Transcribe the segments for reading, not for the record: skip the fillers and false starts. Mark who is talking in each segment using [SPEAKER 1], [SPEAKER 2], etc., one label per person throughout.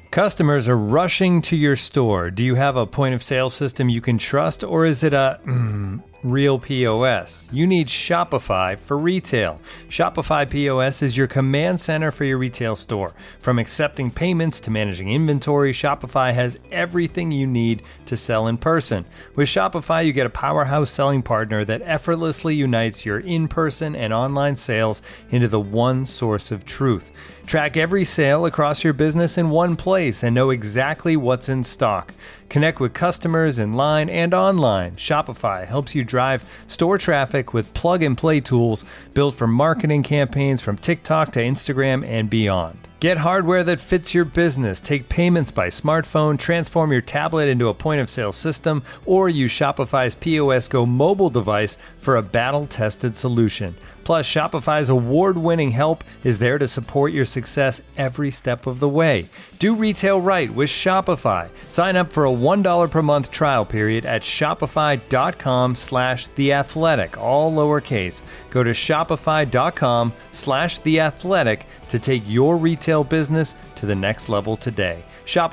[SPEAKER 1] Customers are rushing to your store. Do you have a point of sale system you can trust, or is it a real POS? You need Shopify for retail. Shopify POS is your command center for your retail store. From accepting payments to managing inventory, Shopify has everything you need to sell in person. With Shopify, you get a powerhouse selling partner that effortlessly unites your in-person and online sales into the one source of truth. Track every sale across your business in one place and know exactly what's in stock. Connect with customers in line and online. Shopify helps you drive store traffic with plug-and-play tools built for marketing campaigns from TikTok to Instagram and beyond. Get hardware that fits your business. Take payments by smartphone, transform your tablet into a point-of-sale system, or use Shopify's POS Go mobile device for a battle-tested solution. Plus, Shopify's award-winning help is there to support your success every step of the way. Do retail right with Shopify. Sign up for a $1 per month trial period at shopify.com/theathletic, all lowercase. Go to shopify.com/theathletic to take your retail business to the next level today.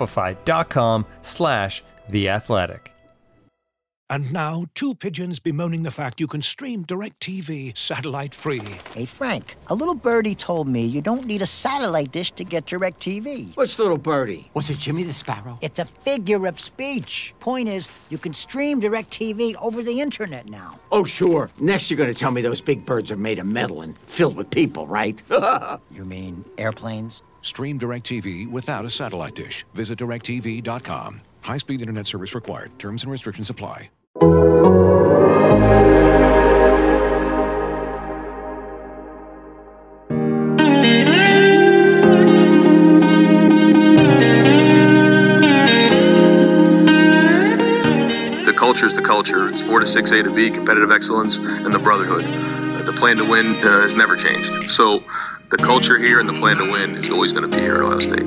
[SPEAKER 1] Shopify.com/theathletic.
[SPEAKER 2] And now, two pigeons bemoaning the fact you can stream DirecTV satellite-free.
[SPEAKER 3] Hey, Frank, a little birdie told me you don't need a satellite dish to get DirecTV.
[SPEAKER 4] What's little birdie? Was it Jimmy the Sparrow?
[SPEAKER 3] It's a figure of speech. Point is, you can stream DirecTV over the internet now.
[SPEAKER 4] Oh, sure. Next you're going to tell me those big birds are made of metal and filled with people, right?
[SPEAKER 3] You mean airplanes?
[SPEAKER 2] Stream DirecTV without a satellite dish. Visit DirecTV.com. High-speed internet service required. Terms and restrictions apply.
[SPEAKER 5] The culture is the culture. It's 4 to 6, A to B, competitive excellence, and the brotherhood. The plan to win has never changed. So the culture here and the plan to win is always going to be here at Ohio State.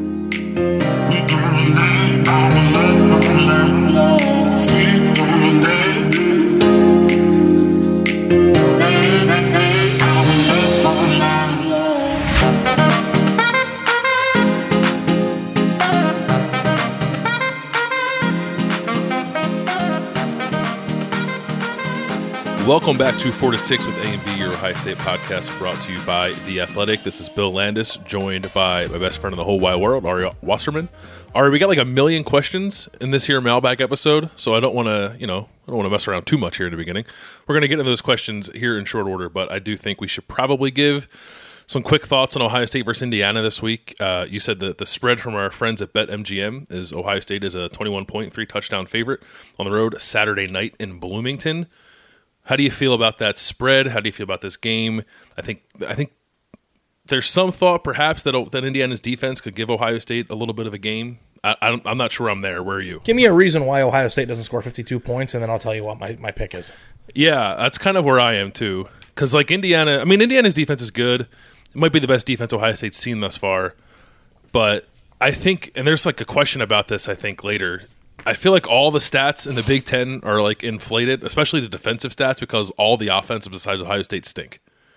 [SPEAKER 6] Welcome back to 4 to 6 with A and B, your Ohio State podcast brought to you by The Athletic. This is Bill Landis, joined by my best friend in the whole wide world, Ari Wasserman. Ari, we got like a million questions in this here mailbag episode, so I don't want to, mess around too much here at the beginning. We're going to get into those questions here in short order, but I do think we should probably give some quick thoughts on Ohio State versus Indiana this week. You said that the spread from our friends at BetMGM is Ohio State is a 21-point, 3-touchdown favorite on the road Saturday night in Bloomington. How do you feel about that spread? How do you feel about this game? I think there's some thought perhaps that Indiana's defense could give Ohio State a little bit of a game. I'm not sure I'm there. Where are you?
[SPEAKER 7] Give me a reason why Ohio State doesn't score 52 points, and then I'll tell you what my pick is.
[SPEAKER 6] Yeah, that's kind of where I am too. Because like Indiana's defense is good. It might be the best defense Ohio State's seen thus far. But I think, and there's like a question about this, I think, later. I feel like all the stats in the Big Ten are like inflated, especially the defensive stats, because all the offensive besides Ohio State stink.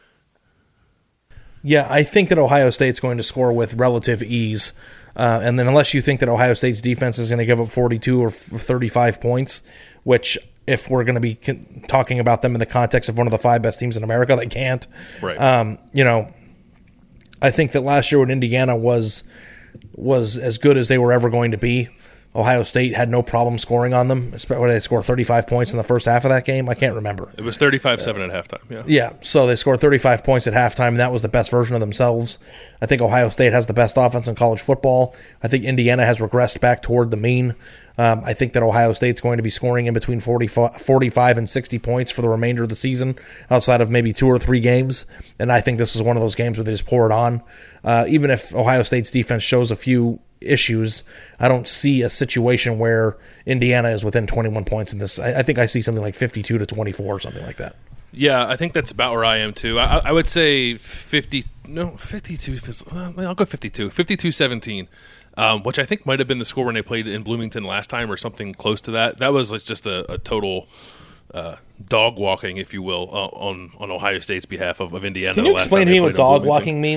[SPEAKER 7] Yeah, I think that Ohio State's going to score with relative ease. And then unless you think that Ohio State's defense is going to give up 42 or 35 points, which if we're going to be talking about them in the context of one of the 5 best teams in America, they can't.
[SPEAKER 6] Right.
[SPEAKER 7] I think that last year when Indiana was as good as they were ever going to be, Ohio State had no problem scoring on them. Where they scored 35 points in the first half of that game? I can't remember.
[SPEAKER 6] It was 35-7 at halftime. Yeah.
[SPEAKER 7] Yeah, so they scored 35 points at halftime, and that was the best version of themselves. I think Ohio State has the best offense in college football. I think Indiana has regressed back toward the mean. I think that Ohio State's going to be scoring in between 45 and 60 points for the remainder of the season, outside of maybe 2 or 3 games. And I think this is one of those games where they just pour it on. Even if Ohio State's defense shows a few issues, I don't see a situation where Indiana is within 21 points in this. I think I see something like 52-24 or something like that.
[SPEAKER 6] Yeah, I think that's about where I am too. I would say 52. I'll go 52. 52-17, which I think might have been the score when they played in Bloomington last time or something close to that. That was just a total dog walking, if you will, on Ohio State's behalf of Indiana.
[SPEAKER 7] Can you explain to me what dog walking means?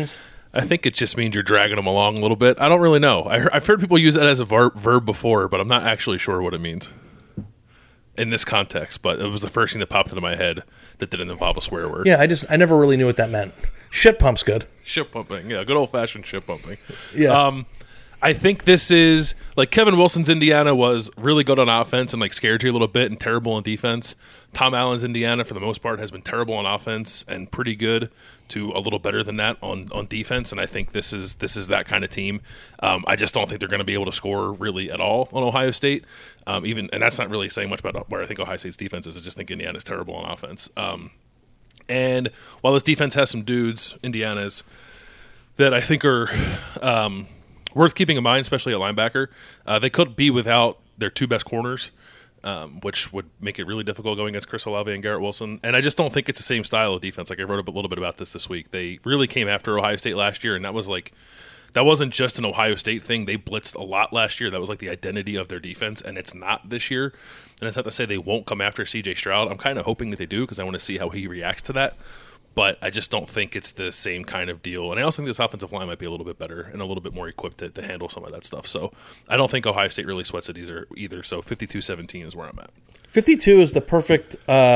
[SPEAKER 6] I think it just means you're dragging them along a little bit. I don't really know. I've heard people use it as a verb before, but I'm not actually sure what it means in this context. But it was the first thing that popped into my head that didn't involve a swear word.
[SPEAKER 7] Yeah, I never really knew what that meant. Shit pump's good.
[SPEAKER 6] Shit pumping. Yeah, good old-fashioned shit pumping.
[SPEAKER 7] Yeah.
[SPEAKER 6] I think this is, like, Kevin Wilson's Indiana was really good on offense and, like, scared you a little bit and terrible on defense. Tom Allen's Indiana, for the most part, has been terrible on offense and pretty good to a little better than that on defense, and I think this is that kind of team. I just don't think they're going to be able to score really at all on Ohio State. And that's not really saying much about where I think Ohio State's defense is. I just think Indiana's terrible on offense. And while this defense has some dudes, Indiana's, that I think are worth keeping in mind, especially at linebacker, they could be without their two best corners, which would make it really difficult going against Chris Olave and Garrett Wilson. And I just don't think it's the same style of defense. Like, I wrote a little bit about this week. They really came after Ohio State last year, and that wasn't just an Ohio State thing. They blitzed a lot last year. That was like the identity of their defense, and it's not this year. And it's not to say they won't come after C.J. Stroud. I'm kind of hoping that they do because I want to see how he reacts to that. But I just don't think it's the same kind of deal. And I also think this offensive line might be a little bit better and a little bit more equipped to handle some of that stuff. So I don't think Ohio State really sweats it either. So 52-17 is where I'm at.
[SPEAKER 7] 52 is the perfect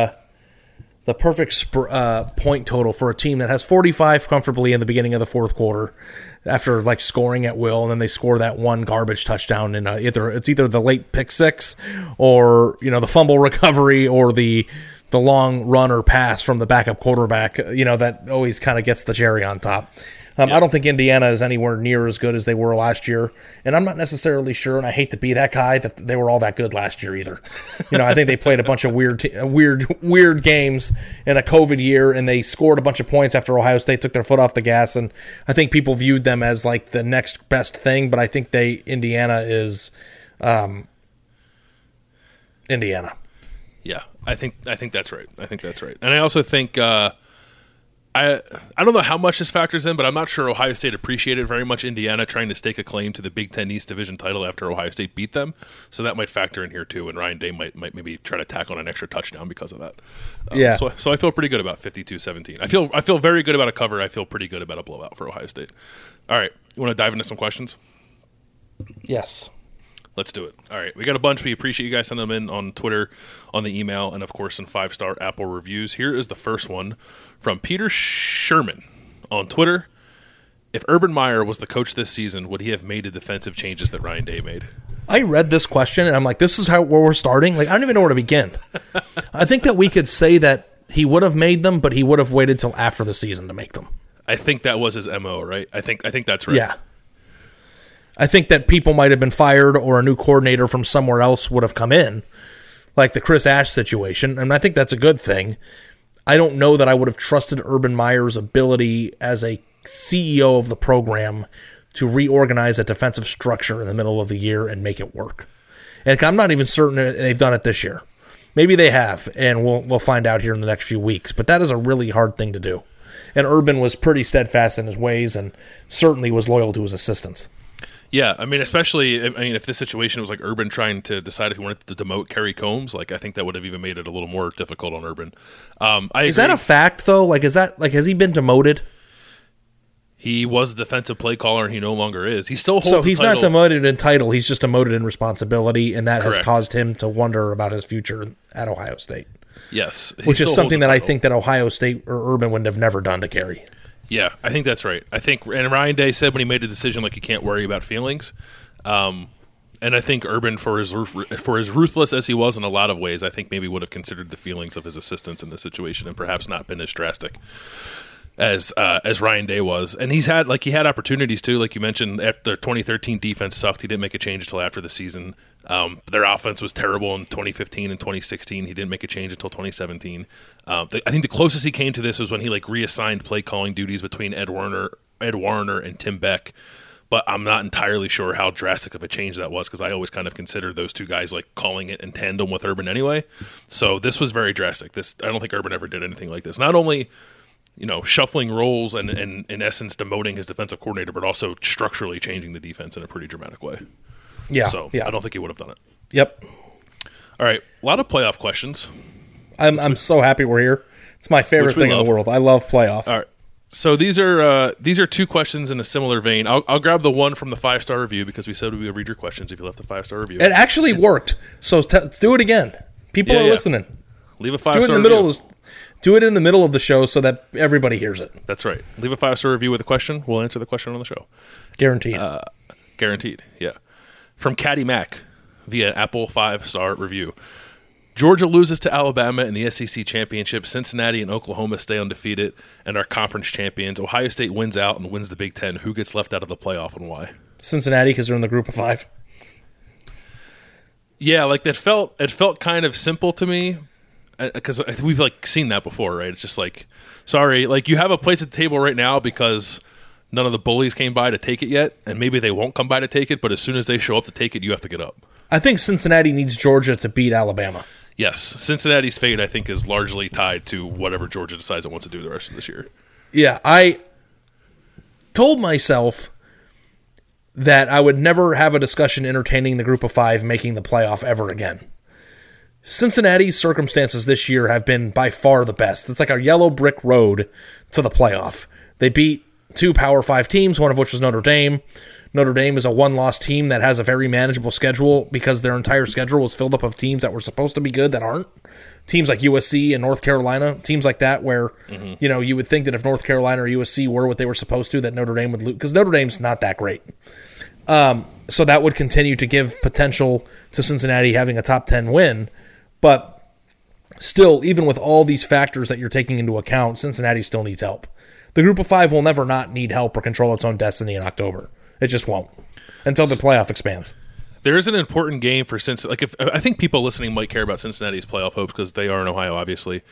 [SPEAKER 7] point total for a team that has 45 comfortably in the beginning of the fourth quarter after like scoring at will, and then they score that one garbage touchdown in either the late pick six or the fumble recovery or the long run or pass from the backup quarterback, that always kind of gets the cherry on top. I don't think Indiana is anywhere near as good as they were last year, and I'm not necessarily sure, and I hate to be that guy, that they were all that good last year either. I think they played a bunch of weird games in a COVID year, and they scored a bunch of points after Ohio State took their foot off the gas, and I think people viewed them as like the next best thing, but I think Indiana is Indiana.
[SPEAKER 6] Yeah, I think that's right. And I also think I don't know how much this factors in, but I'm not sure Ohio State appreciated very much Indiana trying to stake a claim to the Big Ten East Division title after Ohio State beat them. So that might factor in here too, and Ryan Day might maybe try to tack on an extra touchdown because of that.
[SPEAKER 7] Yeah.
[SPEAKER 6] So I feel pretty good about 52-17. I feel very good about a cover. I feel pretty good about a blowout for Ohio State. All right, you want to dive into some questions?
[SPEAKER 7] Yes.
[SPEAKER 6] Let's do it. All right. We got a bunch. We appreciate you guys sending them in on Twitter, on the email, and, of course, in 5-star Apple reviews. Here is the first one from Peter Sherman on Twitter. If Urban Meyer was the coach this season, would he have made the defensive changes that Ryan Day made?
[SPEAKER 7] I read this question, and I'm like, this is where we're starting? Like, I don't even know where to begin. I think that we could say that he would have made them, but he would have waited till after the season to make them.
[SPEAKER 6] I think that was his MO, right? I think that's right.
[SPEAKER 7] Yeah. I think that people might have been fired or a new coordinator from somewhere else would have come in, like the Chris Ash situation, and I think that's a good thing. I don't know that I would have trusted Urban Meyer's ability as a CEO of the program to reorganize a defensive structure in the middle of the year and make it work. And I'm not even certain they've done it this year. Maybe they have, and we'll find out here in the next few weeks, but that is a really hard thing to do. And Urban was pretty steadfast in his ways and certainly was loyal to his assistants.
[SPEAKER 6] Yeah, especially if this situation was like Urban trying to decide if he wanted to demote Kerry Combs, like I think that would have even made it a little more difficult on Urban.
[SPEAKER 7] Is that a fact though? Like, has he been demoted?
[SPEAKER 6] He was the defensive play caller, and he no longer is. He still holds.
[SPEAKER 7] So he's
[SPEAKER 6] the title.
[SPEAKER 7] not demoted in title; he's just demoted in responsibility, and that
[SPEAKER 6] Correct.
[SPEAKER 7] has caused him to wonder about his future at Ohio State.
[SPEAKER 6] Yes,
[SPEAKER 7] which is something that I think that Ohio State or Urban would have never done to Kerry.
[SPEAKER 6] Yeah, I think that's right. And Ryan Day said when he made the decision, like, you can't worry about feelings. And I think Urban, for as ruthless as he was in a lot of ways, I think maybe would have considered the feelings of his assistants in this situation and perhaps not been as drastic as Ryan Day was. And he had opportunities too, like you mentioned. After their 2013 defense sucked, he didn't make a change until after the season. Their offense was terrible in 2015 and 2016. He didn't make a change until 2017. I think the closest he came to this was when he reassigned play calling duties between Ed Warner and Tim Beck. But I'm not entirely sure how drastic of a change that was because I always kind of considered those two guys calling it in tandem with Urban anyway. So this was very drastic. I don't think Urban ever did anything like this. Not only shuffling roles and in essence demoting his defensive coordinator, but also structurally changing the defense in a pretty dramatic way.
[SPEAKER 7] Yeah.
[SPEAKER 6] So
[SPEAKER 7] yeah.
[SPEAKER 6] I don't think he would have done it.
[SPEAKER 7] Yep.
[SPEAKER 6] All right. A lot of playoff questions.
[SPEAKER 7] I'm so happy we're here. It's my favorite thing in the world. I love playoff.
[SPEAKER 6] All right. So these are two questions in a similar vein. I'll grab the one from the 5-star review because we said we would read your questions if you left a 5-star review.
[SPEAKER 7] It actually worked. So let's do it again. People are listening.
[SPEAKER 6] Leave a 5-star review.
[SPEAKER 7] Do it in the middle of the show so that everybody hears it.
[SPEAKER 6] That's right. Leave a 5-star review with a question. We'll answer the question on the show.
[SPEAKER 7] Guaranteed.
[SPEAKER 6] Guaranteed, yeah. From Caddy Mac via Apple 5-star review. Georgia loses to Alabama in the SEC championship. Cincinnati and Oklahoma stay undefeated and are conference champions. Ohio State wins out and wins the Big Ten. Who gets left out of the playoff and why?
[SPEAKER 7] Cincinnati, because they're in the group of 5.
[SPEAKER 6] Yeah, like it felt kind of simple to me because we've like seen that before, right? It's just like, sorry, like you have a place at the table right now because none of the bullies came by to take it yet, and maybe they won't come by to take it, but as soon as they show up to take it, you have to get up.
[SPEAKER 7] I think Cincinnati needs Georgia to beat Alabama.
[SPEAKER 6] Yes, Cincinnati's fate, I think, is largely tied to whatever Georgia decides it wants to do the rest of this year.
[SPEAKER 7] Yeah, I told myself that I would never have a discussion entertaining the group of 5 making the playoff ever again. Cincinnati's circumstances this year have been by far the best. It's like a yellow brick road to the playoff. They beat 2 Power 5 teams, one of which was Notre Dame. Notre Dame is a one-loss team that has a very manageable schedule because their entire schedule was filled up of teams that were supposed to be good that aren't. Teams like USC and North Carolina, teams like that where, you would think that if North Carolina or USC were what they were supposed to, that Notre Dame would lose, because Notre Dame's not that great. So that would continue to give potential to Cincinnati having a top 10 win. But still, even with all these factors that you're taking into account, Cincinnati still needs help. The group of 5 will never not need help or control its own destiny in October. It just won't until the playoff expands.
[SPEAKER 6] There is an important game for Cincinnati. Like, I think people listening might care about Cincinnati's playoff hopes because they are in Ohio, obviously.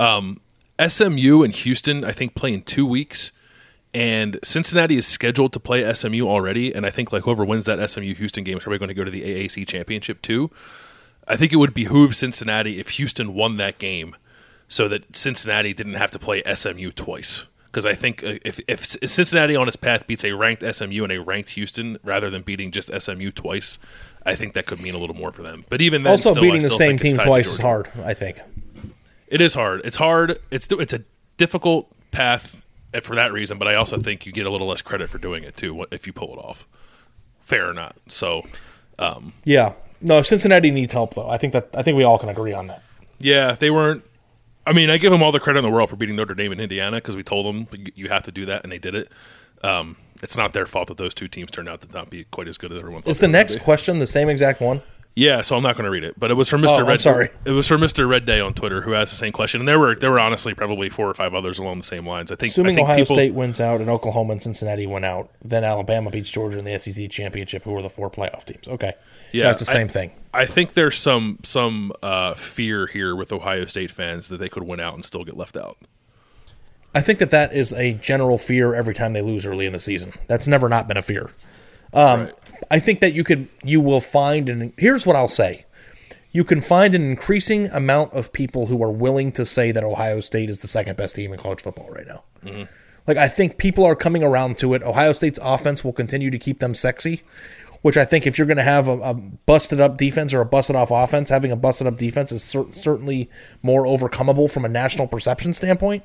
[SPEAKER 6] SMU and Houston, I think, play in 2 weeks, and Cincinnati is scheduled to play SMU already. And I think like whoever wins that SMU Houston game is probably going to go to the AAC championship too. I think it would behoove Cincinnati if Houston won that game, so that Cincinnati didn't have to play SMU twice. Because I think if Cincinnati on its path beats a ranked SMU and a ranked Houston rather than beating just SMU twice, I think that could mean a little more for them. But even then,
[SPEAKER 7] also beating the same team twice is hard, I think.
[SPEAKER 6] It is hard. It's hard. It's a difficult path for that reason, but I also think you get a little less credit for doing it too if you pull it off. Fair or not. So,
[SPEAKER 7] yeah. No, Cincinnati needs help though. I think we all can agree on that.
[SPEAKER 6] Yeah, they weren't. I mean, I give them all the credit in the world for beating Notre Dame and Indiana because we told them you have to do that, and they did it. It's not their fault that those two teams turned out to not be quite as good as everyone thought.
[SPEAKER 7] Is the next question the same exact one?
[SPEAKER 6] Yeah, so I'm not going to read it, but it was from Mr. Red.
[SPEAKER 7] Sorry,
[SPEAKER 6] it was from Mr. Red Day on Twitter who asked the same question, and there were honestly probably 4 or 5 others along the same lines.
[SPEAKER 7] Assuming Ohio State wins out and Oklahoma and Cincinnati win out, then Alabama beats Georgia in the SEC championship, who are the 4 playoff teams. Okay, yeah, that's the same thing.
[SPEAKER 6] I think there's some fear here with Ohio State fans that they could win out and still get left out.
[SPEAKER 7] I think that is a general fear every time they lose early in the season. That's never not been a fear. Right. I think that you will find, and here's what I'll say. You can find an increasing amount of people who are willing to say that Ohio State is the second best team in college football right now. Mm-hmm. Like, I think people are coming around to it. Ohio State's offense will continue to keep them sexy, which I think if you're going to have a busted-up defense or a busted-off offense, having a busted-up defense is certainly more overcomable from a national perception standpoint.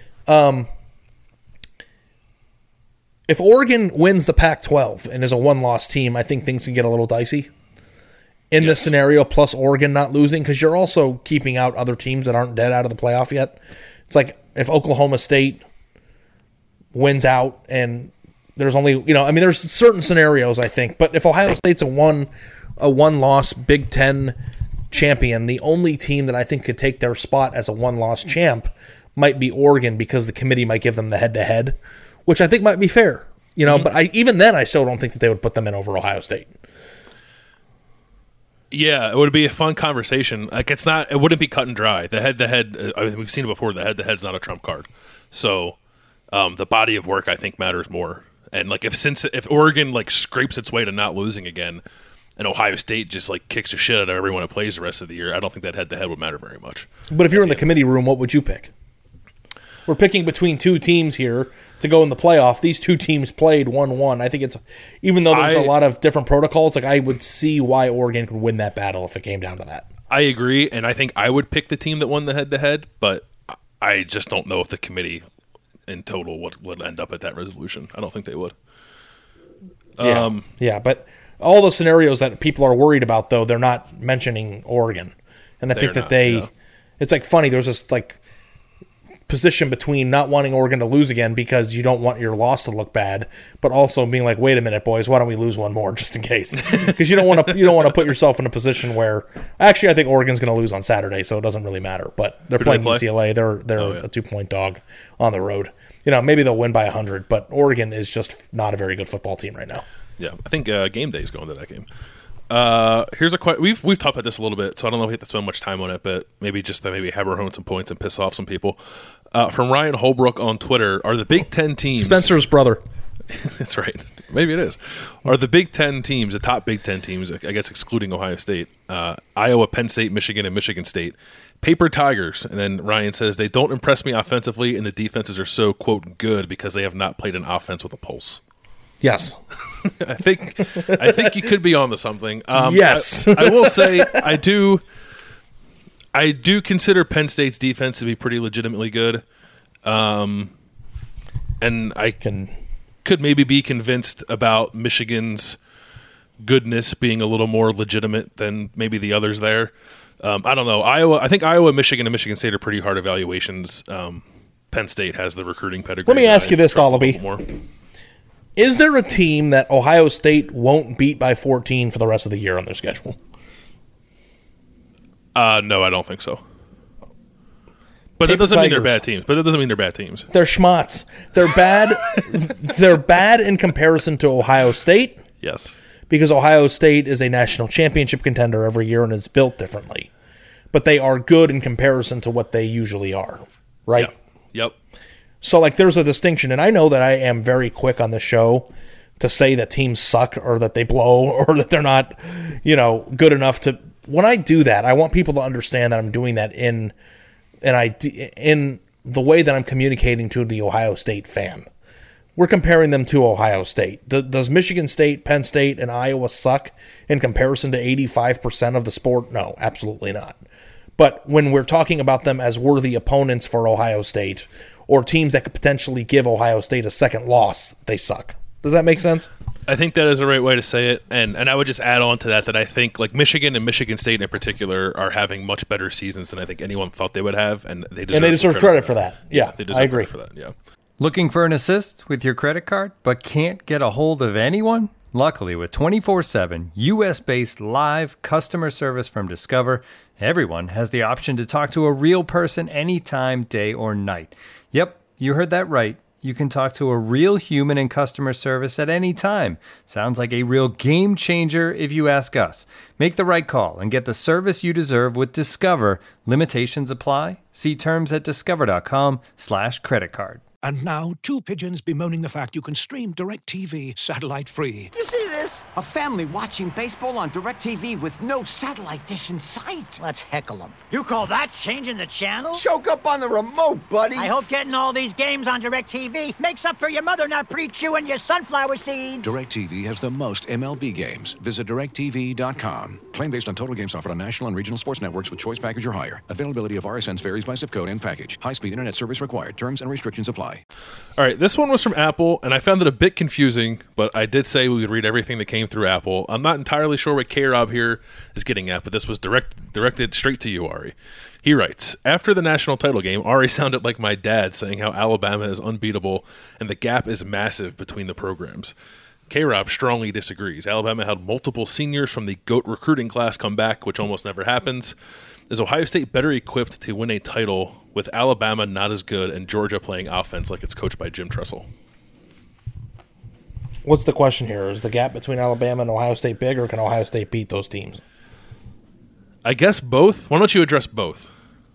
[SPEAKER 7] If Oregon wins the Pac-12 and is a one-loss team, I think things can get a little dicey in this scenario, plus Oregon not losing, because you're also keeping out other teams that aren't dead out of the playoff yet. It's like if Oklahoma State wins out and there's only, there's certain scenarios, I think, but if Ohio State's a one-loss Big Ten champion, the only team that I think could take their spot as a one-loss champ might be Oregon, because the committee might give them the head-to-head, which I think might be fair, But even then, I still don't think that they would put them in over Ohio State.
[SPEAKER 6] Yeah, it would be a fun conversation. Like it wouldn't be cut and dry. The head-to-head, we've seen it before. The head-to-head's not a trump card. So the body of work, I think, matters more. And like if Oregon like scrapes its way to not losing again, and Ohio State just like kicks the shit out of everyone who plays the rest of the year, I don't think that head-to-head would matter very much.
[SPEAKER 7] But if you're in the committee room, what would you pick? We're picking between 2 teams here to go in the playoff. These 2 teams played 1-1. I think it's, even though there's a lot of different protocols, like I would see why Oregon could win that battle if it came down to that.
[SPEAKER 6] I agree, and I think I would pick the team that won the head-to-head, but I just don't know if the committee in total would end up at that resolution. I don't think they would.
[SPEAKER 7] Yeah, but all the scenarios that people are worried about, though, they're not mentioning Oregon. And I think that it's like funny, there's this like position between not wanting Oregon to lose again because you don't want your loss to look bad, but also being like, wait a minute, boys, why don't we lose one more just in case? Because you don't want to put yourself in a position where actually I think Oregon's going to lose on Saturday, so it doesn't really matter. But they're playing UCLA. They're a 2-point dog on the road. Maybe they'll win by 100, but Oregon is just not a very good football team right now.
[SPEAKER 6] Yeah, I think game day is going to that game. Here's a question. We've talked about this a little bit, so I don't know if we have to spend much time on it, but maybe hammer home some points and piss off some people. From Ryan Holbrook on Twitter, are the Big Ten teams
[SPEAKER 7] Spencer's brother?
[SPEAKER 6] That's right. Maybe it is. Are the Big Ten teams, the top Big Ten teams, I guess excluding Ohio State, Iowa, Penn State, Michigan, and Michigan State, paper tigers? And then Ryan says they don't impress me offensively, and the defenses are so quote good because they have not played an offense with a pulse.
[SPEAKER 7] Yes.
[SPEAKER 6] I think you could be on to something.
[SPEAKER 7] Yes.
[SPEAKER 6] I will say I do consider Penn State's defense to be pretty legitimately good. And I could maybe be convinced about Michigan's goodness being a little more legitimate than maybe the others there. I don't know. I think Iowa, Michigan, and Michigan State are pretty hard evaluations. Penn State has the recruiting pedigree.
[SPEAKER 7] Let me ask you this, Dollaby. Is there a team that Ohio State won't beat by 14 for the rest of the year on their schedule?
[SPEAKER 6] No, I don't think so. But that doesn't mean they're bad teams. They're
[SPEAKER 7] schmucks. They're bad. They're bad in comparison to Ohio State.
[SPEAKER 6] Yes.
[SPEAKER 7] Because Ohio State is a national championship contender every year and it's built differently. But they are good in comparison to what they usually are. Right?
[SPEAKER 6] Yep.
[SPEAKER 7] So, there's a distinction, and I know that I am very quick on the show to say that teams suck or that they blow or that they're not, good enough to. When I do that, I want people to understand that I'm doing that in the way that I'm communicating to the Ohio State fan. We're comparing them to Ohio State. Does Michigan State, Penn State, and Iowa suck in comparison to 85% of the sport? No, absolutely not. But when we're talking about them as worthy opponents for Ohio State, or teams that could potentially give Ohio State a second loss, they suck. Does that make sense?
[SPEAKER 6] I think that is the right way to say it. And I would just add on to that I think Michigan and Michigan State in particular are having much better seasons than I think anyone thought they would have. And they deserve
[SPEAKER 7] credit for that. Yeah, I agree.
[SPEAKER 6] For that. Yeah.
[SPEAKER 1] Looking for an assist with your credit card but can't get a hold of anyone? Luckily, with 24/7 U.S.-based live customer service from Discover, everyone has the option to talk to a real person anytime, day or night. Yep, you heard that right. You can talk to a real human in customer service at any time. Sounds like a real game changer if you ask us. Make the right call and get the service you deserve with Discover. Limitations apply. See terms at discover.com/creditcard.
[SPEAKER 2] And now, two pigeons bemoaning the fact you can stream DirecTV satellite-free.
[SPEAKER 4] You see this? A family watching baseball on DirecTV with no satellite dish in sight.
[SPEAKER 3] Let's heckle them. You call that changing the channel?
[SPEAKER 4] Choke up on the remote, buddy.
[SPEAKER 3] I hope getting all these games on DirecTV makes up for your mother not pre-chewing your sunflower seeds.
[SPEAKER 2] DirecTV has the most MLB games. Visit DirecTV.com. Claim based on total games offered on national and regional sports networks with choice package or higher. Availability of RSNs varies by zip code and package. High-speed internet service required. Terms and restrictions apply.
[SPEAKER 6] All right, this one was from Apple, and I found it a bit confusing, but I did say we would read everything that came through Apple. I'm not entirely sure what K-Rob here is getting at, but this was directed straight to you, Ari. He writes, after the national title game, Ari sounded like my dad saying how Alabama is unbeatable and the gap is massive between the programs. K-Rob strongly disagrees. Alabama had multiple seniors from the GOAT recruiting class come back, which almost never happens. Is Ohio State better equipped to win a title with Alabama not as good and Georgia playing offense like it's coached by Jim Tressel?
[SPEAKER 7] What's the question here? Is the gap between Alabama and Ohio State big, or can Ohio State beat those teams?
[SPEAKER 6] I guess both. Why don't you address both?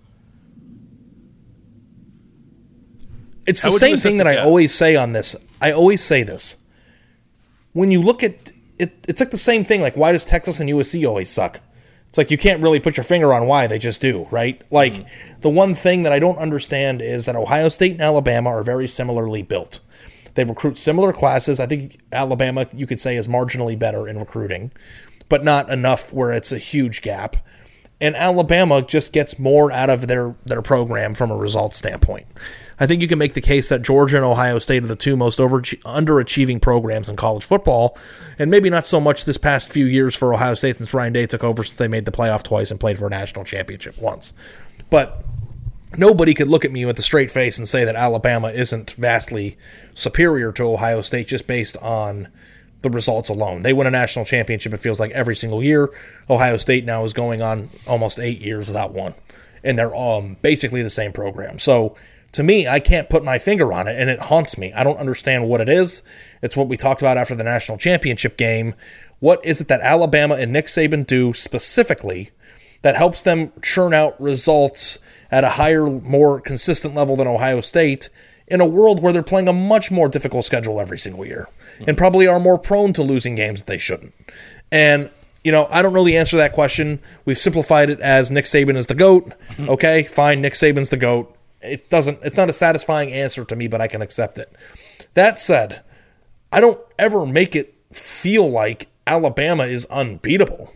[SPEAKER 7] It's the same thing that I always say on this. I always say this. When you look at it, it's like the same thing. Like, why does Texas and USC always suck? It's like you can't really put your finger on why, they just do, right? Like, the one thing that I don't understand is that Ohio State and Alabama are very similarly built. They recruit similar classes. I think Alabama, you could say, is marginally better in recruiting, but not enough where it's a huge gap. and Alabama just gets more out of their program from a result standpoint. I think you can make the case that Georgia and Ohio State are the two most underachieving programs in college football, and maybe not so much this past few years for Ohio State since Ryan Day took over, since they made the playoff twice and played for a national championship once. But nobody could look at me with a straight face and say that Alabama isn't vastly superior to Ohio State just based on the results alone. They win a national championship, it feels like, every single year. Ohio State now is going on almost 8 years without one, and they're basically the same program. So to me, I can't put my finger on it, and it haunts me. I don't understand what it is. It's what we talked about after the national championship game. What is it that Alabama and Nick Saban do specifically that helps them churn out results at a higher, more consistent level than Ohio State in a world where they're playing a much more difficult schedule every single year and probably are more prone to losing games that they shouldn't? And, I don't know the answer to that question. We've simplified it as Nick Saban is the GOAT. Okay, fine, Nick Saban's the GOAT. It's not a satisfying answer to me, but I can accept it. That said, I don't ever make it feel like Alabama is unbeatable.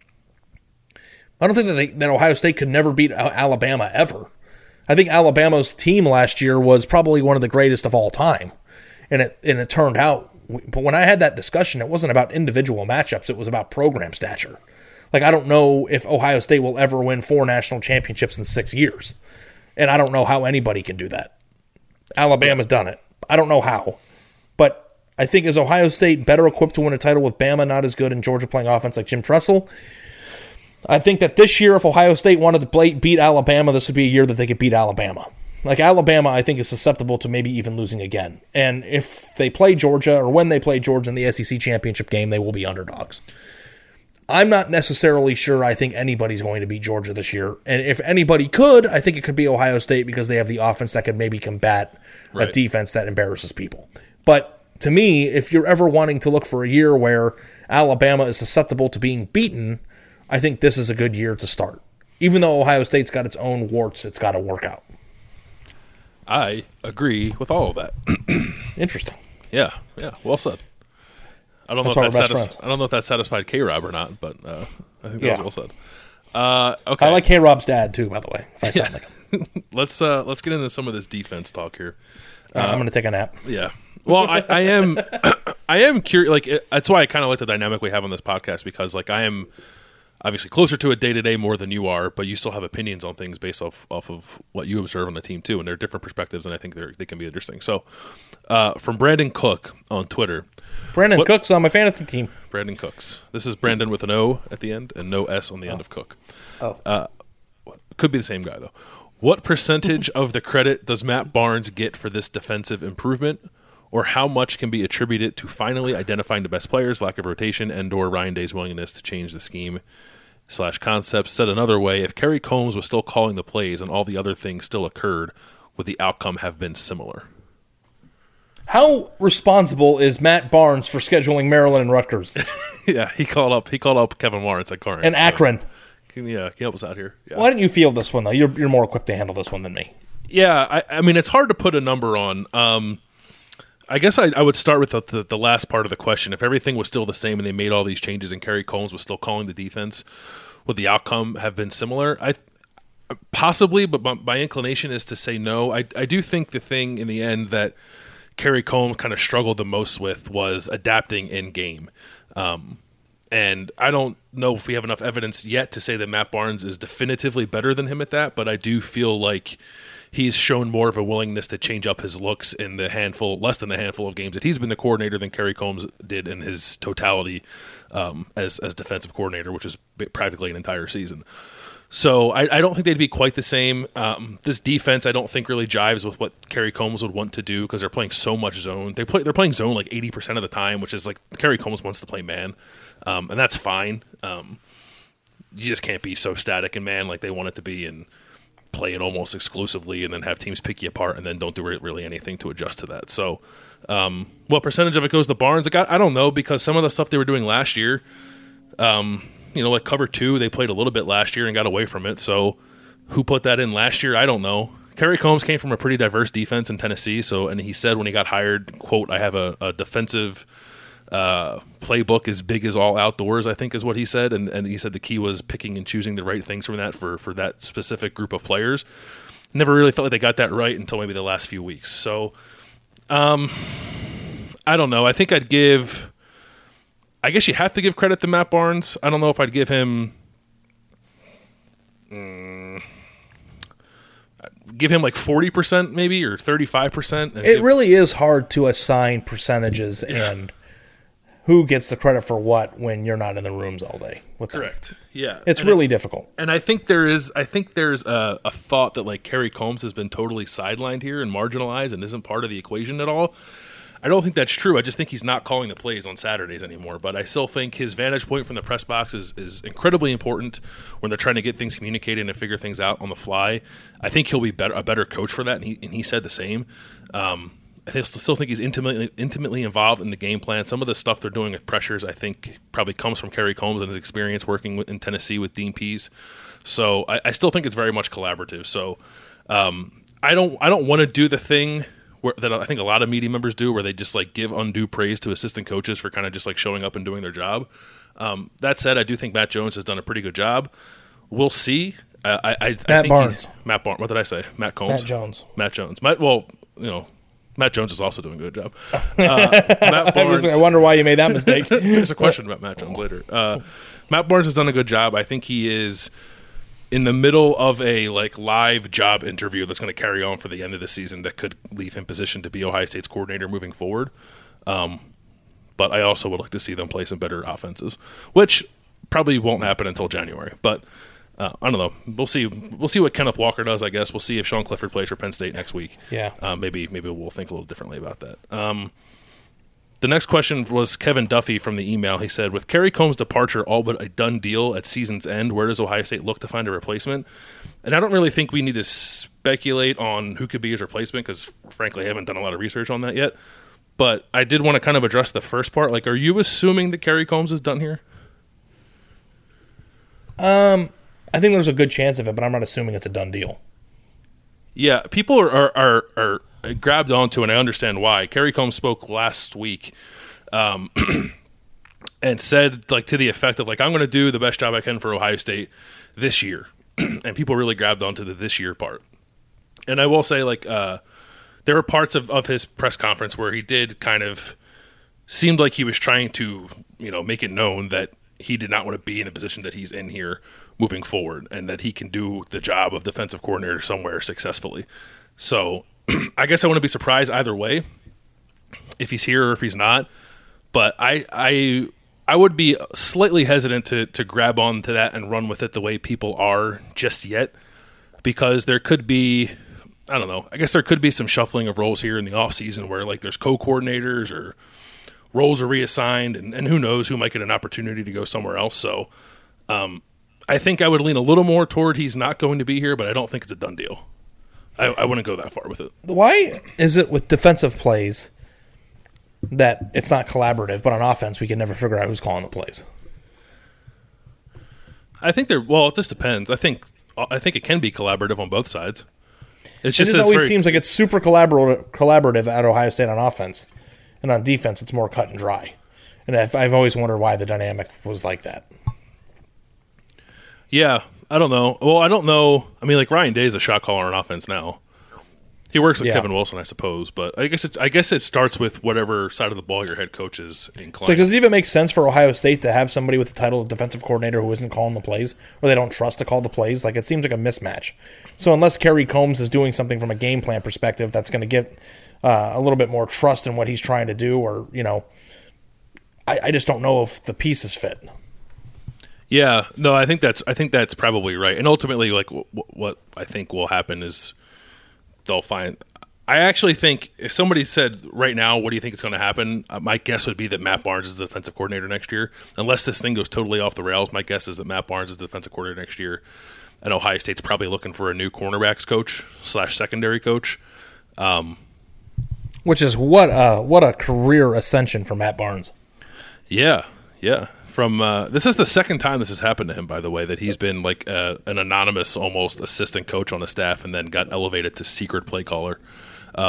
[SPEAKER 7] I don't think that Ohio State could never beat Alabama ever. I think Alabama's team last year was probably one of the greatest of all time, and it turned out. But when I had that discussion, it wasn't about individual matchups; it was about program stature. Like, I don't know if Ohio State will ever win 4 national championships in 6 years, and I don't know how anybody can do that. Alabama's done it. I don't know how, but I think, is Ohio State better equipped to win a title with Bama not as good and Georgia playing offense like Jim Tressel? I think that this year, if Ohio State wanted to beat Alabama, this would be a year that they could beat Alabama. Like, Alabama, I think, is susceptible to maybe even losing again. And if they play Georgia, or when they play Georgia in the SEC championship game, they will be underdogs. I'm not necessarily sure I think anybody's going to beat Georgia this year. And if anybody could, I think it could be Ohio State, because they have the offense that could maybe combat a defense that embarrasses people. But to me, if you're ever wanting to look for a year where Alabama is susceptible to being beaten, I think this is a good year to start. Even though Ohio State's got its own warts, it's got to work out.
[SPEAKER 6] I agree with all of that.
[SPEAKER 7] Interesting.
[SPEAKER 6] Yeah, well said. I don't know if that satisfied K-Rob or not, but I think that was well said. Okay.
[SPEAKER 7] I like K-Rob's dad too, by the way, if I sound like him.
[SPEAKER 6] Let's get into some of this defense talk here.
[SPEAKER 7] I'm going to take a nap.
[SPEAKER 6] Yeah. Well, I am curious. Like, that's why I kind of like the dynamic we have on this podcast, because like I am obviously closer to it day to day more than you are, but you still have opinions on things based off of what you observe on the team too, and they're different perspectives, and I think they can be interesting. So, from Brandon Cook on Twitter.
[SPEAKER 7] Brandon Cook's on my fantasy team.
[SPEAKER 6] Brandon Cooks. This is Brandon with an O at the end and no S on the end of Cook. Could be the same guy though. What percentage of the credit does Matt Barnes get for this defensive improvement? Or how much can be attributed to finally identifying the best players, lack of rotation, and/or Ryan Day's willingness to change the scheme/concepts? Said another way, if Kerry Combs was still calling the plays and all the other things still occurred, would the outcome have been similar?
[SPEAKER 7] How responsible is Matt Barnes for scheduling Maryland and Rutgers?
[SPEAKER 6] Yeah, he called up Kevin Lawrence at Corinth.
[SPEAKER 7] And Akron.
[SPEAKER 6] Can you help us out here? Yeah.
[SPEAKER 7] Why didn't you field this one, though? You're more equipped to handle this one than me.
[SPEAKER 6] Yeah, I mean, it's hard to put a number on. I guess I would start with the last part of the question. If everything was still the same and they made all these changes and Kerry Combs was still calling the defense, would the outcome have been similar? Possibly, but my inclination is to say no. I do think the thing in the end that Kerry Combs kind of struggled the most with was adapting in game. And I don't know if we have enough evidence yet to say that Matt Barnes is definitively better than him at that, but I do feel like he's shown more of a willingness to change up his looks in the less than a handful of games that he's been the coordinator than Kerry Combs did in his totality as defensive coordinator, which is practically an entire season. So I don't think they'd be quite the same. This defense I don't think really jives with what Kerry Combs would want to do, because they're playing so much zone. They're playing zone like 80% of the time, which is like Kerry Combs wants to play man, and that's fine. You just can't be so static in man like they want it to be and play it almost exclusively and then have teams pick you apart and then don't do really anything to adjust to that. So what percentage of it goes to Barnes? I don't know, because some of the stuff they were doing last year, like cover 2, they played a little bit last year and got away from it. So who put that in last year? I don't know. Kerry Combs came from a pretty diverse defense in Tennessee. And he said when he got hired, quote, I have a defensive playbook is big as all outdoors, I think is what he said. And he said the key was picking and choosing the right things from that for that specific group of players. Never really felt like they got that right until maybe the last few weeks. So, I don't know. I think I guess you have to give credit to Matt Barnes. I don't know if I'd give him like 40% maybe or 35%.
[SPEAKER 7] It really is hard to assign percentages and who gets the credit for what when you're not in the rooms all day with them.
[SPEAKER 6] Correct. Yeah.
[SPEAKER 7] It's really difficult.
[SPEAKER 6] And I think there's a thought that like Kerry Combs has been totally sidelined here and marginalized and isn't part of the equation at all. I don't think that's true. I just think he's not calling the plays on Saturdays anymore. But I still think his vantage point from the press box is incredibly important when they're trying to get things communicated and figure things out on the fly. I think he'll be a better coach for that, and he said the same. I still think he's intimately involved in the game plan. Some of the stuff they're doing with pressures, I think, probably comes from Kerry Combs and his experience working in Tennessee with Dean Pease. So I still think it's very much collaborative. So I don't want to do the thing that I think a lot of media members do, where they just like give undue praise to assistant coaches for kind of just like showing up and doing their job. That said, I do think Matt Jones has done a pretty good job. We'll see.
[SPEAKER 7] Matt Barnes.
[SPEAKER 6] Matt Barnes. What did I say? Matt Combs.
[SPEAKER 7] Matt Jones.
[SPEAKER 6] Matt Jones is also doing a good job. Matt Barnes.
[SPEAKER 7] I wonder why you made that mistake.
[SPEAKER 6] There's a question about Matt Jones later. Matt Barnes has done a good job. I think he is in the middle of a like live job interview that's going to carry on for the end of the season that could leave him positioned to be Ohio State's coordinator moving forward. But I also would like to see them play some better offenses, which probably won't happen until January. But I don't know. We'll see. We'll see what Kenneth Walker does, I guess. We'll see if Sean Clifford plays for Penn State next week.
[SPEAKER 7] Yeah.
[SPEAKER 6] Maybe we'll think a little differently about that. The next question was Kevin Duffy from the email. He said, with Kerry Combs' departure all but a done deal at season's end, where does Ohio State look to find a replacement? And I don't really think we need to speculate on who could be his replacement because, frankly, I haven't done a lot of research on that yet. But I did want to kind of address the first part. Like, are you assuming that Kerry Combs is done here?
[SPEAKER 7] I think there's a good chance of it, but I'm not assuming it's a done deal.
[SPEAKER 6] Yeah, people are grabbed onto, and I understand why. Kerry Combs spoke last week and said, like, to the effect of, like, I'm going to do the best job I can for Ohio State this year. And people really grabbed onto the this year part. And I will say, like, there were parts of his press conference where he did kind of seemed like he was trying to, make it known that he did not want to be in the position that he's in here moving forward and that he can do the job of defensive coordinator somewhere successfully. So I guess I wouldn't be surprised either way if he's here or if he's not. But I would be slightly hesitant to grab onto that and run with it the way people are just yet, because there could be, I don't know, I guess there could be some shuffling of roles here in the offseason where like there's co-coordinators or roles are reassigned and who knows who might get an opportunity to go somewhere else. So I think I would lean a little more toward he's not going to be here, but I don't think it's a done deal. I wouldn't go that far with it.
[SPEAKER 7] Why is it with defensive plays that it's not collaborative, but on offense we can never figure out who's calling the plays?
[SPEAKER 6] I think it just depends. I think it can be collaborative on both sides.
[SPEAKER 7] It just always seems like it's super collaborative at Ohio State on offense, and on defense it's more cut and dry. And I've always wondered why the dynamic was like that.
[SPEAKER 6] Yeah, I don't know. Well, I don't know. I mean, like Ryan Day is a shot caller on offense now. He works with Kevin Wilson, I suppose, but I guess it starts with whatever side of the ball your head coach is inclined.
[SPEAKER 7] So does it even make sense for Ohio State to have somebody with the title of defensive coordinator who isn't calling the plays, or they don't trust to call the plays? Like, it seems like a mismatch. So unless Kerry Combs is doing something from a game plan perspective that's going to give a little bit more trust in what he's trying to do, or I just don't know if the pieces fit.
[SPEAKER 6] Yeah, no, I think that's probably right. And ultimately, like what I think will happen is they'll find. I actually think if somebody said right now, what do you think is going to happen? My guess would be that Matt Barnes is the defensive coordinator next year. Unless this thing goes totally off the rails, my guess is that Matt Barnes is the defensive coordinator next year. And Ohio State's probably looking for a new cornerbacks coach / secondary coach.
[SPEAKER 7] Which is what a career ascension for Matt Barnes.
[SPEAKER 6] Yeah. From this is the second time this has happened to him, by the way, that he's been like an anonymous, almost assistant coach on the staff, and then got elevated to secret play caller.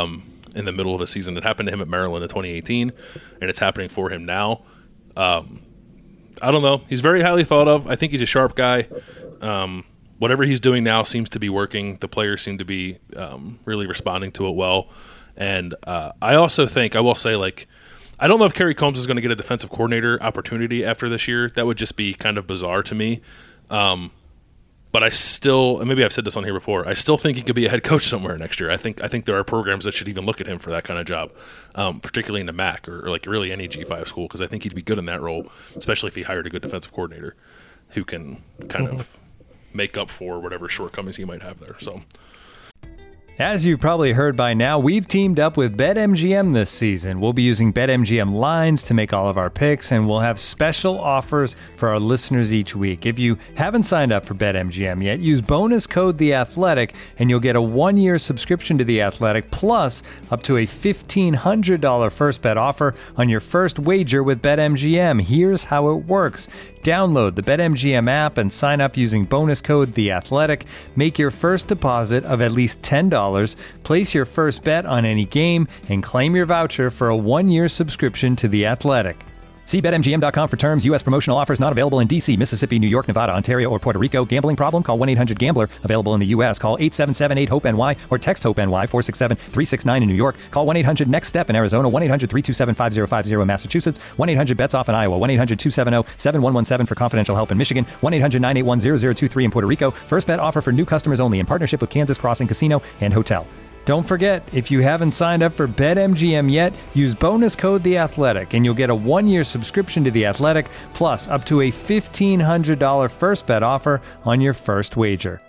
[SPEAKER 6] in the middle of a season. It happened to him at Maryland in 2018, and it's happening for him now. I don't know. He's very highly thought of. I think he's a sharp guy. Whatever he's doing now seems to be working. The players seem to be really responding to it well. And I also think, I will say, like, I don't know if Kerry Combs is going to get a defensive coordinator opportunity after this year. That would just be kind of bizarre to me. But I still, and maybe I've said this on here before, I still think he could be a head coach somewhere next year. I think there are programs that should even look at him for that kind of job, particularly in the MAC or like really any G5 school, because I think he'd be good in that role, especially if he hired a good defensive coordinator who can kind of make up for whatever shortcomings he might have there. So,
[SPEAKER 1] as you've probably heard by now, we've teamed up with BetMGM this season. We'll be using BetMGM lines to make all of our picks, and we'll have special offers for our listeners each week. If you haven't signed up for BetMGM yet, use bonus code The Athletic, and you'll get a 1-year subscription to The Athletic, plus up to a $1,500 first bet offer on your first wager with BetMGM. Here's how it works. Download the BetMGM app and sign up using bonus code The Athletic. Make your first deposit of at least $10. Place your first bet on any game and claim your voucher for a 1-year subscription to The Athletic. See BetMGM.com for terms. U.S. promotional offers not available in D.C., Mississippi, New York, Nevada, Ontario, or Puerto Rico. Gambling problem? Call 1-800-GAMBLER. Available in the U.S. Call 877-8-HOPE-NY or text HOPE-NY 467-369 in New York. Call 1-800-NEXT-STEP in Arizona. 1-800-327-5050 in Massachusetts. 1-800-BETS-OFF in Iowa. 1-800-270-7117 for confidential help in Michigan. 1-800-981-0023 in Puerto Rico. First bet offer for new customers only in partnership with Kansas Crossing Casino and Hotel. Don't forget, if you haven't signed up for BetMGM yet, use bonus code The Athletic, and you'll get a 1-year subscription to The Athletic, plus up to a $1,500 first bet offer on your first wager.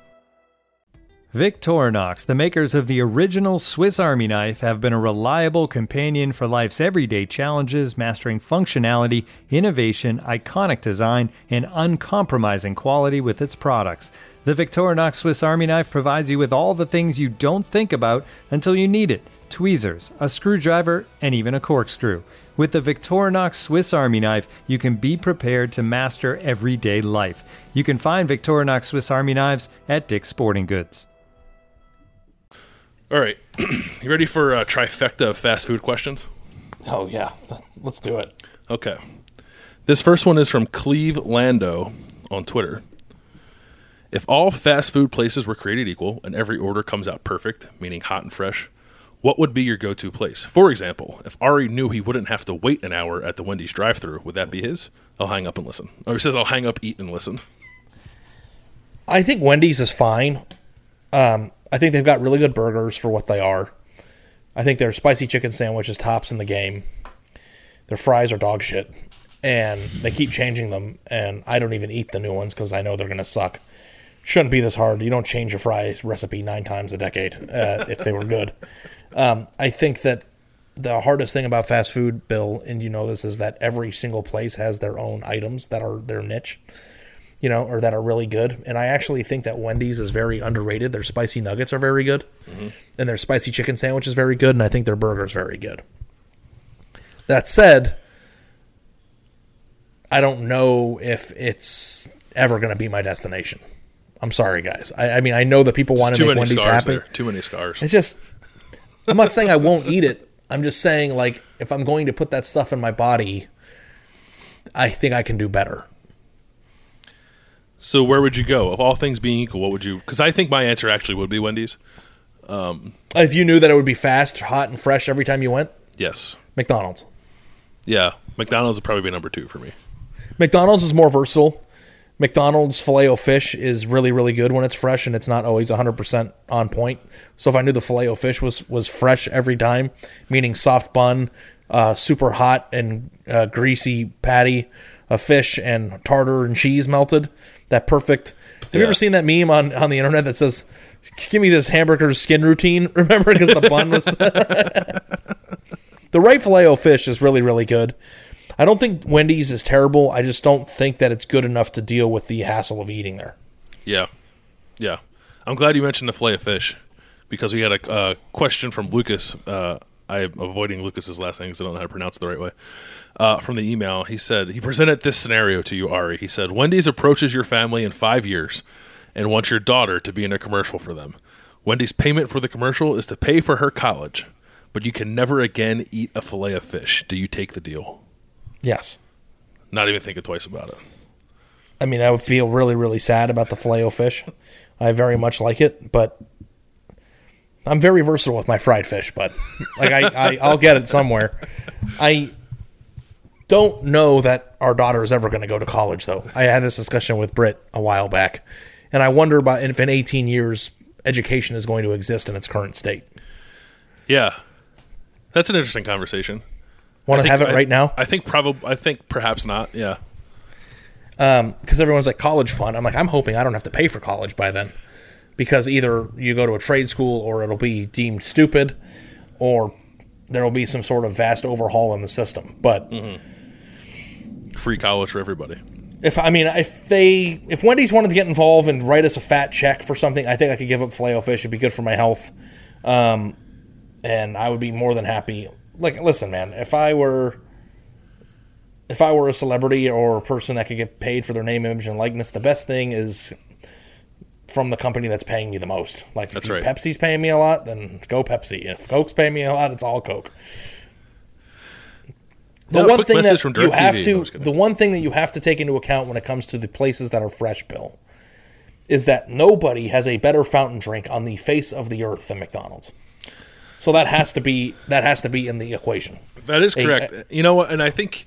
[SPEAKER 1] Victorinox, the makers of the original Swiss Army knife, have been a reliable companion for life's everyday challenges, mastering functionality, innovation, iconic design, and uncompromising quality with its products. The Victorinox Swiss Army knife provides you with all the things you don't think about until you need it. Tweezers, a screwdriver, and even a corkscrew. With the Victorinox Swiss Army knife, you can be prepared to master everyday life. You can find Victorinox Swiss Army knives at Dick's Sporting Goods.
[SPEAKER 6] all right. You ready for a trifecta of fast food questions?
[SPEAKER 7] Oh, yeah. Let's do it.
[SPEAKER 6] Okay. This first one is from Cleve Lando on Twitter. If all fast food places were created equal and every order comes out perfect, meaning hot and fresh, what would be your go-to place? For example, if Ari knew he wouldn't have to wait an hour at the Wendy's drive-thru, would that be his? I'll hang up and listen. Or he says, I'll hang up, eat, and listen.
[SPEAKER 7] I think Wendy's is fine. I think they've got really good burgers for what they are. I think their spicy chicken sandwich is tops in the game. Their fries are dog shit. And they keep changing them, and I don't even eat the new ones because I know they're going to suck. Shouldn't be this hard. You don't change your fries recipe 9 times a decade if they were good. I think that the hardest thing about fast food, Bill, and you know this, is that every single place has their own items that are their niche, you know, or that are really good. And I actually think that Wendy's is very underrated. Their spicy nuggets are very good, and their spicy chicken sandwich is very good, and I think their burger is very good. That said, I don't know if it's ever going to be my destination. I'm sorry, guys. I mean, I know that people want to make Wendy's happy.
[SPEAKER 6] There. Too many scars.
[SPEAKER 7] It's just, I'm not saying I won't eat it. I'm just saying, like, if I'm going to put that stuff in my body, I think I can do better.
[SPEAKER 6] So where would you go? Of all things being equal, what would you... Because I think my answer actually would be Wendy's.
[SPEAKER 7] If you knew that it would be fast, hot, and fresh every time you went?
[SPEAKER 6] Yes.
[SPEAKER 7] McDonald's.
[SPEAKER 6] Yeah. McDonald's would probably be number 2 for me.
[SPEAKER 7] McDonald's is more versatile. McDonald's Filet-O-Fish is really, really good when it's fresh, and it's not always 100% on point. So if I knew the Filet-O-Fish was fresh every time, meaning soft bun, super hot and greasy patty of fish and tartar and cheese melted, that perfect. Have you ever seen that meme on the internet that says, give me this hamburger skin routine? Remember, because the bun was... The right Filet-O-Fish is really, really good. I don't think Wendy's is terrible. I just don't think that it's good enough to deal with the hassle of eating there.
[SPEAKER 6] Yeah. Yeah. I'm glad you mentioned the Filet-O-Fish because we had a question from Lucas. I'm avoiding Lucas's last name because I don't know how to pronounce it the right way. From the email, he said, he presented this scenario to you, Ari. He said, Wendy's approaches your family in 5 years and wants your daughter to be in a commercial for them. Wendy's payment for the commercial is to pay for her college. but you can never again eat a fillet of fish. Do you take the deal?
[SPEAKER 7] Yes.
[SPEAKER 6] Not even thinking twice about it.
[SPEAKER 7] I mean, I would feel really, really sad about the Filet-O-Fish. I very much like it, but I'm very versatile with my fried fish, but like I'll get it somewhere. I don't know that our daughter is ever going to go to college, though. I had this discussion with Britt a while back, and I wonder about if in 18 years education is going to exist in its current state.
[SPEAKER 6] Yeah. That's an interesting conversation.
[SPEAKER 7] Want to have it right now?
[SPEAKER 6] I think perhaps not, yeah.
[SPEAKER 7] Because everyone's like, college fund. I'm like, I'm hoping I don't have to pay for college by then. Because either you go to a trade school or it'll be deemed stupid or there will be some sort of vast overhaul in the system. But
[SPEAKER 6] free college for everybody.
[SPEAKER 7] If Wendy's wanted to get involved and write us a fat check for something, I think I could give up Filet-O-Fish. It'd be good for my health. And I would be more than happy. Like, listen, man, if I were a celebrity or a person that could get paid for their name, image, and likeness, the best thing is from the company that's paying me the most. Like, if Pepsi's paying me a lot, then go Pepsi. If Coke's paying me a lot, it's all Coke. The one thing that you have to take into account when it comes to the places that are fresh, Bill, is that nobody has a better fountain drink on the face of the earth than McDonald's. So that has to be in the equation.
[SPEAKER 6] That is correct. You know what? And I think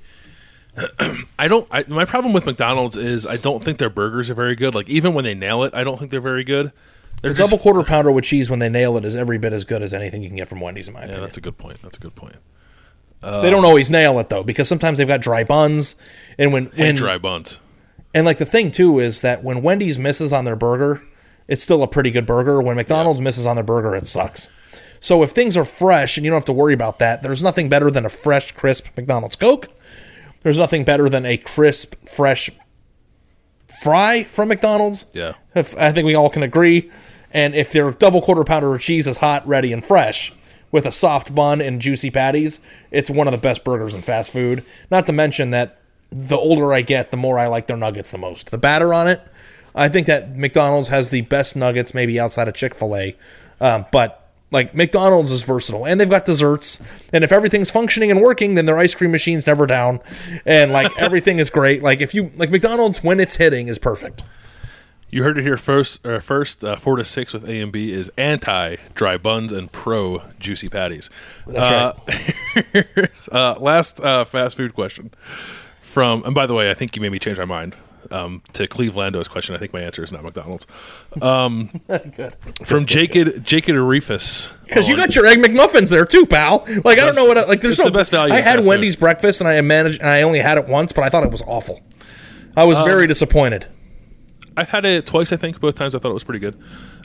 [SPEAKER 6] my problem with McDonald's is I don't think their burgers are very good. Like, even when they nail it, I don't think they're very good.
[SPEAKER 7] The double quarter pounder with cheese when they nail it is every bit as good as anything you can get from Wendy's, in my opinion.
[SPEAKER 6] Yeah, that's a good point.
[SPEAKER 7] They don't always nail it, though, because sometimes they've got dry buns. And
[SPEAKER 6] dry buns.
[SPEAKER 7] And, like, the thing, too, is that when Wendy's misses on their burger, it's still a pretty good burger. When McDonald's misses on their burger, it sucks. So if things are fresh and you don't have to worry about that, there's nothing better than a fresh, crisp McDonald's Coke. There's nothing better than a crisp, fresh fry from McDonald's.
[SPEAKER 6] Yeah.
[SPEAKER 7] I think we all can agree. And if their double quarter pounder of cheese is hot, ready, and fresh, with a soft bun and juicy patties, it's one of the best burgers in fast food. Not to mention that the older I get, the more I like their nuggets the most. The batter on it, I think that McDonald's has the best nuggets, maybe outside of Chick-fil-A. But like, McDonald's is versatile, and they've got desserts. And if everything's functioning and working, then their ice cream machine's never down, and like everything is great. Like, if you like McDonald's, when it's hitting, is perfect.
[SPEAKER 6] You heard it here first. 4 to 6 with A and B is anti dry buns and pro juicy patties.
[SPEAKER 7] That's
[SPEAKER 6] right. Last fast food question and by the way, I think you made me change my mind. To Cleve Lando's question, I think my answer is not McDonald's.
[SPEAKER 7] Good.
[SPEAKER 6] From Jacob Arifas.
[SPEAKER 7] Because you got your Egg McMuffins there too, pal. Like, I don't know what there's no
[SPEAKER 6] the best value.
[SPEAKER 7] I had Wendy's breakfast and I only had it once, but I thought it was awful. I was very disappointed.
[SPEAKER 6] I've had it twice, I think. Both times I thought it was pretty good.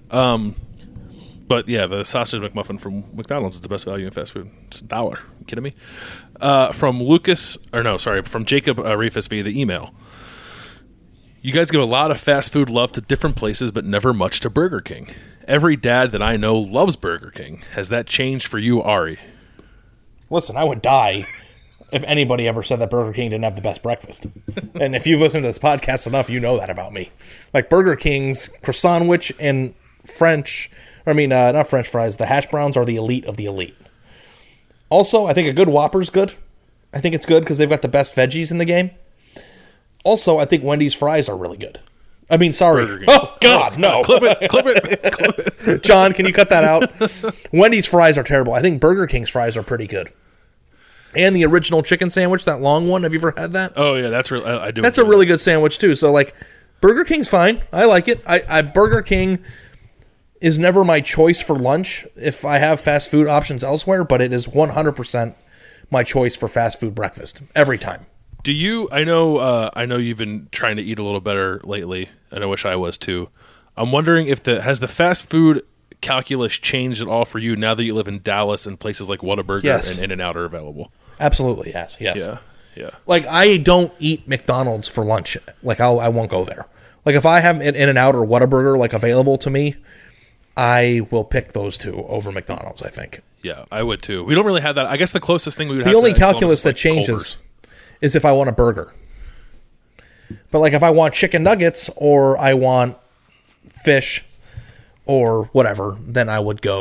[SPEAKER 6] But yeah, the sausage McMuffin from McDonald's is the best value in fast food. It's $1. Are you kidding me? From Jacob Arifas via the email. You guys give a lot of fast food love to different places, but never much to Burger King. Every dad that I know loves Burger King. Has that changed for you, Ari?
[SPEAKER 7] Listen, I would die if anybody ever said that Burger King didn't have the best breakfast. And if you've listened to this podcast enough, you know that about me. Like, Burger King's croissant sandwich and not French fries, the hash browns are the elite of the elite. Also, I think a good Whopper's good. I think it's good because they've got the best veggies in the game. Also, I think Wendy's fries are really good. I mean, sorry. Oh, God, no.
[SPEAKER 6] Clip it.
[SPEAKER 7] John, can you cut that out? Wendy's fries are terrible. I think Burger King's fries are pretty good. And the original chicken sandwich, that long one. Have you ever had that?
[SPEAKER 6] Oh, yeah, that's I do.
[SPEAKER 7] That's a really good sandwich, too. So, like, Burger King's fine. I like it. Burger King is never my choice for lunch if I have fast food options elsewhere, but it is 100% my choice for fast food breakfast every time.
[SPEAKER 6] Do you? I know you've been trying to eat a little better lately, and I wish I was too. I'm wondering if has the fast food calculus changed at all for you now that you live in Dallas and places like Whataburger and In-N-Out are available?
[SPEAKER 7] Absolutely, yes.
[SPEAKER 6] Yeah.
[SPEAKER 7] Like, I don't eat McDonald's for lunch. Like, I won't go there. Like, if I have an In-N-Out or Whataburger like available to me, I will pick those two over McDonald's, I think.
[SPEAKER 6] Yeah, I would too. We don't really have that. I guess the closest thing we would have.
[SPEAKER 7] The only calculus that changes
[SPEAKER 6] Culver's
[SPEAKER 7] is if I want a burger. But like, if I want chicken nuggets or I want fish or whatever, then I would go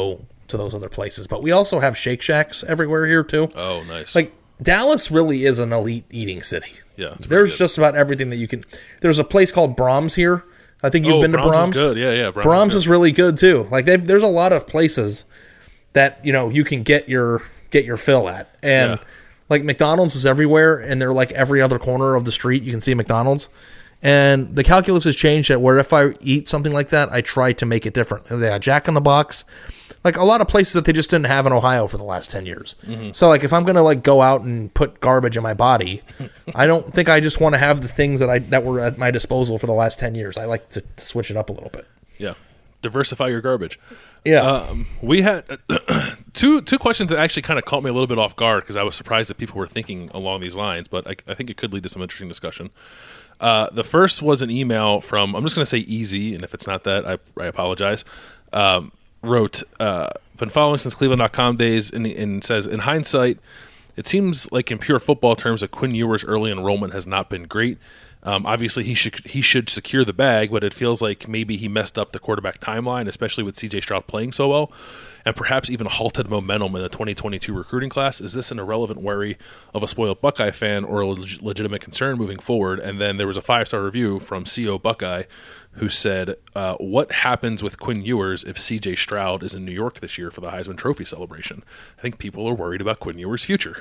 [SPEAKER 7] to those other places. But we also have Shake Shacks everywhere here too.
[SPEAKER 6] Oh, nice.
[SPEAKER 7] Like Dallas really is an elite eating city.
[SPEAKER 6] Yeah,
[SPEAKER 7] there's just about everything that you can. There's a place called Brahms here. I think you've been to Brahms.
[SPEAKER 6] Is good. Yeah.
[SPEAKER 7] Brahms is really good too. Like there's a lot of places that you can get your fill at, and like McDonald's is everywhere, and they're like every other corner of the street you can see a McDonald's. And the calculus has changed that where if I eat something like that, I try to make it different. They got Jack in the Box, like a lot of places that they just didn't have in Ohio for the last 10 years. Mm-hmm. So like if I'm gonna like go out and put garbage in my body, I don't think I just want to have the things that were at my disposal for the last 10 years. I like to switch it up a little bit.
[SPEAKER 6] Yeah, diversify your garbage.
[SPEAKER 7] Yeah,
[SPEAKER 6] we had two questions that actually kind of caught me a little bit off guard because I was surprised that people were thinking along these lines, but I think it could lead to some interesting discussion. The first was an email from, I'm just going to say Easy, and if it's not that, I apologize. Wrote, been following since Cleveland.com days, and says, in hindsight, it seems like in pure football terms that Quinn Ewers' early enrollment has not been great. Obviously, he should secure the bag, but it feels like maybe he messed up the quarterback timeline, especially with C.J. Stroud playing so well, and perhaps even halted momentum in the 2022 recruiting class. Is this an irrelevant worry of a spoiled Buckeye fan or a legitimate concern moving forward? And then there was a 5-star review from C.O. Buckeye who said, what happens with Quinn Ewers if C.J. Stroud is in New York this year for the Heisman Trophy celebration? I think people are worried about Quinn Ewers' future.